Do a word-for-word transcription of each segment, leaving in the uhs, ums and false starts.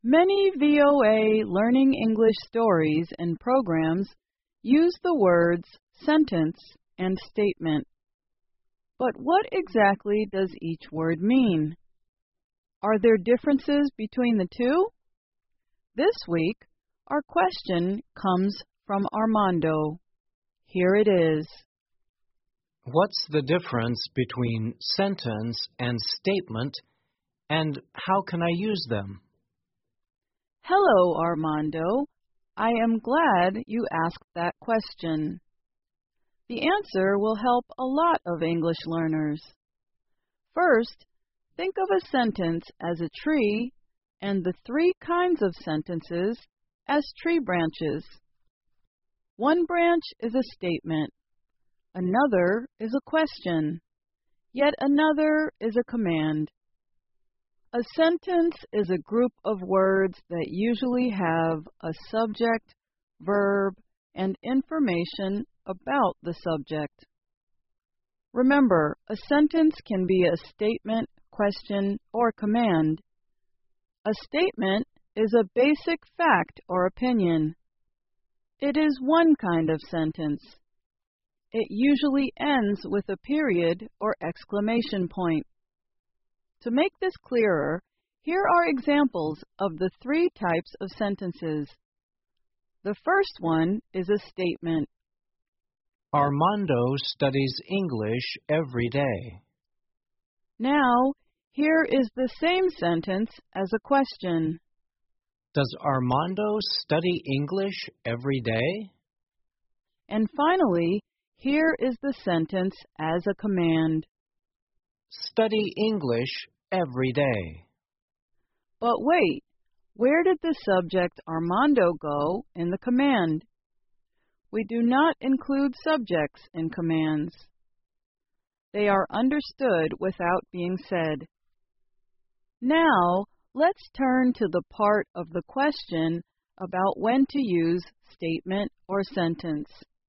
Many V O A Learning English stories and programs use the words sentence and statement. But what exactly does each word mean? Are there differences between the two? This week, our question comes from Armando. Here it is. What's the difference between sentence and statement, and how can I use them? Hello, Armando. I am glad you asked that question. The answer will help a lot of English learners. First, think of a sentence as a tree and the three kinds of sentences as tree branches. One branch is a statement. Another is a question. Yet another is a command. A sentence is a group of words that usually have a subject, verb, and information about the subject. Remember, a sentence can be a statement, question, or command. A statement is a basic fact or opinion. It is one kind of sentence. It usually ends with a period or exclamation point. To make this clearer, here are examples of the three types of sentences. The first one is a statement. Armando studies English every day. Now, here is the same sentence as a question. Does Armando study English every day? And finally, here is the sentence as a command. Study English every day. But wait, where did the subject Armando go in the command? We do not include subjects in commands. They are understood without being said. Now, let's turn to the part of the question about when to use statement or sentence.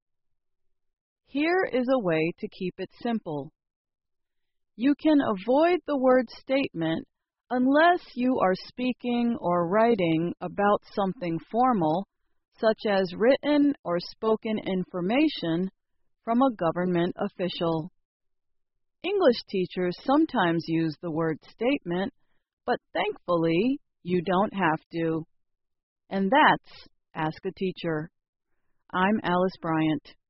Here is a way to keep it simple. You can avoid the word statement unless you are speaking or writing about something formal, such as written or spoken information from a government official. English teachers sometimes use the word statement, but thankfully, you don't have to. And that's Ask a Teacher. I'm Alice Bryant.